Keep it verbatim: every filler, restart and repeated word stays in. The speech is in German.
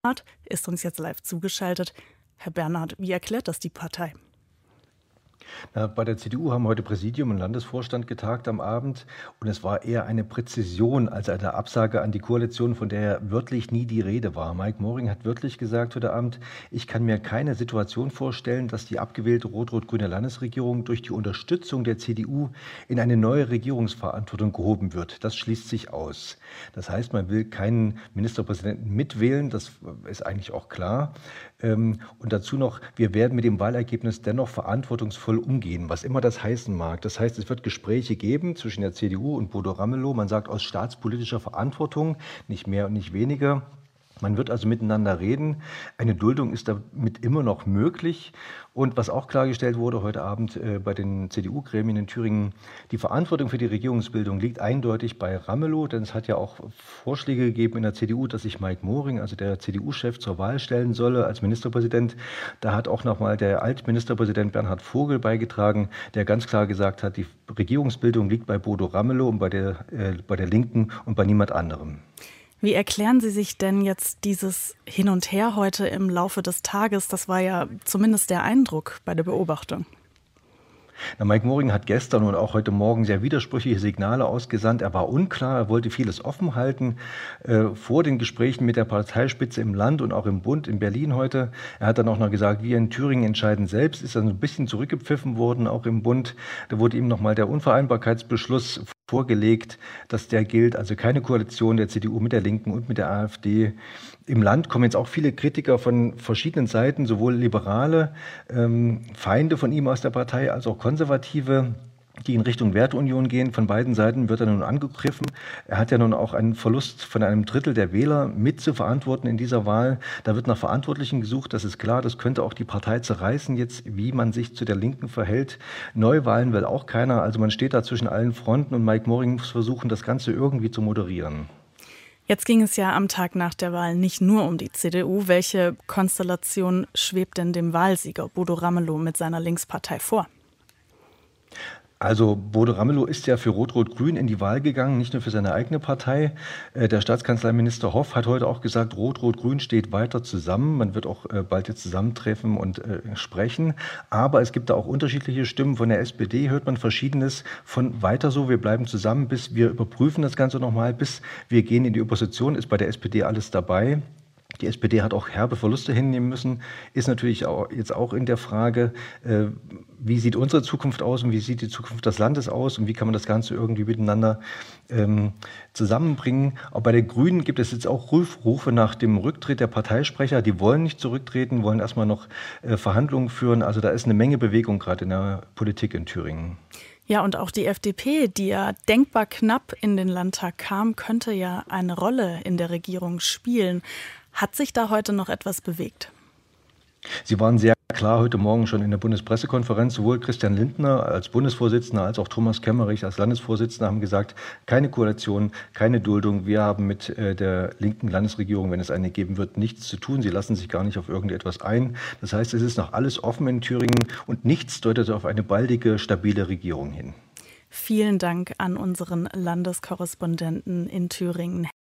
ist uns jetzt live zugeschaltet. Herr Bernhard, wie erklärt das die Partei? Na, bei der C D U haben heute Präsidium und Landesvorstand getagt am Abend und es war eher eine Präzision als eine Absage an die Koalition, von der wörtlich nie die Rede war. Mike Moring hat wörtlich gesagt heute Abend, ich kann mir keine Situation vorstellen, dass die abgewählte rot-rot-grüne Landesregierung durch die Unterstützung der C D U in eine neue Regierungsverantwortung gehoben wird. Das schließt sich aus. Das heißt, man will keinen Ministerpräsidenten mitwählen, das ist eigentlich auch klar. Und dazu noch, wir werden mit dem Wahlergebnis dennoch verantwortungsvoll umgehen, was immer das heißen mag. Das heißt, es wird Gespräche geben zwischen der C D U und Bodo Ramelow. Man sagt aus staatspolitischer Verantwortung, nicht mehr und nicht weniger. Man wird also miteinander reden. Eine Duldung ist damit immer noch möglich. Und was auch klargestellt wurde heute Abend äh, bei den C D U-Gremien in Thüringen, die Verantwortung für die Regierungsbildung liegt eindeutig bei Ramelow, denn es hat ja auch Vorschläge gegeben in der C D U, dass sich Mike Moring, also der C D U-Chef, zur Wahl stellen solle als Ministerpräsident. Da hat auch nochmal der Altministerpräsident Bernhard Vogel beigetragen, der ganz klar gesagt hat, die Regierungsbildung liegt bei Bodo Ramelow und bei der, äh, bei der Linken und bei niemand anderem. Wie erklären Sie sich denn jetzt dieses Hin und Her heute im Laufe des Tages? Das war ja zumindest der Eindruck bei der Beobachtung. Na, Mike Moring hat gestern und auch heute Morgen sehr widersprüchliche Signale ausgesandt. Er war unklar, er wollte vieles offen halten äh, vor den Gesprächen mit der Parteispitze im Land und auch im Bund in Berlin heute. Er hat dann auch noch gesagt, wir in Thüringen entscheiden selbst, ist dann ein bisschen zurückgepfiffen worden, auch im Bund. Da wurde ihm nochmal der Unvereinbarkeitsbeschluss vorgelegt, dass der gilt, also keine Koalition der C D U mit der Linken und mit der AfD. Im Land kommen jetzt auch viele Kritiker von verschiedenen Seiten, sowohl Liberale, ähm, Feinde von ihm aus der Partei, als auch Konservative, die in Richtung Werteunion gehen. Von beiden Seiten wird er nun angegriffen. Er hat ja nun auch einen Verlust von einem Drittel der Wähler mit zu verantworten in dieser Wahl. Da wird nach Verantwortlichen gesucht, das ist klar. Das könnte auch die Partei zerreißen jetzt, wie man sich zu der Linken verhält. Neuwahlen will auch keiner. Also man steht da zwischen allen Fronten und Mike Moring muss versuchen, das Ganze irgendwie zu moderieren. Jetzt ging es ja am Tag nach der Wahl nicht nur um die C D U. Welche Konstellation schwebt denn dem Wahlsieger Bodo Ramelow mit seiner Linkspartei vor? Also Bodo Ramelow ist ja für Rot-Rot-Grün in die Wahl gegangen, nicht nur für seine eigene Partei. Der Staatskanzleiminister Hoff hat heute auch gesagt, Rot-Rot-Grün steht weiter zusammen. Man wird auch bald jetzt zusammentreffen und sprechen. Aber es gibt da auch unterschiedliche Stimmen. Von der S P D hört man Verschiedenes von weiter so, wir bleiben zusammen, bis wir überprüfen das Ganze nochmal, bis wir gehen in die Opposition, ist bei der S P D alles dabei. Die S P D hat auch herbe Verluste hinnehmen müssen, ist natürlich auch jetzt auch in der Frage, äh, wie sieht unsere Zukunft aus und wie sieht die Zukunft des Landes aus und wie kann man das Ganze irgendwie miteinander ähm, zusammenbringen. Auch bei den Grünen gibt es jetzt auch Rufe nach dem Rücktritt der Parteisprecher. Die wollen nicht zurücktreten, wollen erstmal noch äh, Verhandlungen führen. Also da ist eine Menge Bewegung gerade in der Politik in Thüringen. Ja, und auch die F D P, die ja denkbar knapp in den Landtag kam, könnte ja eine Rolle in der Regierung spielen. Hat sich da heute noch etwas bewegt? Sie waren sehr klar heute Morgen schon in der Bundespressekonferenz. Sowohl Christian Lindner als Bundesvorsitzender als auch Thomas Kemmerich als Landesvorsitzender haben gesagt, keine Koalition, keine Duldung. Wir haben mit der linken Landesregierung, wenn es eine geben wird, nichts zu tun. Sie lassen sich gar nicht auf irgendetwas ein. Das heißt, es ist noch alles offen in Thüringen und nichts deutet auf eine baldige, stabile Regierung hin. Vielen Dank an unseren Landeskorrespondenten in Thüringen.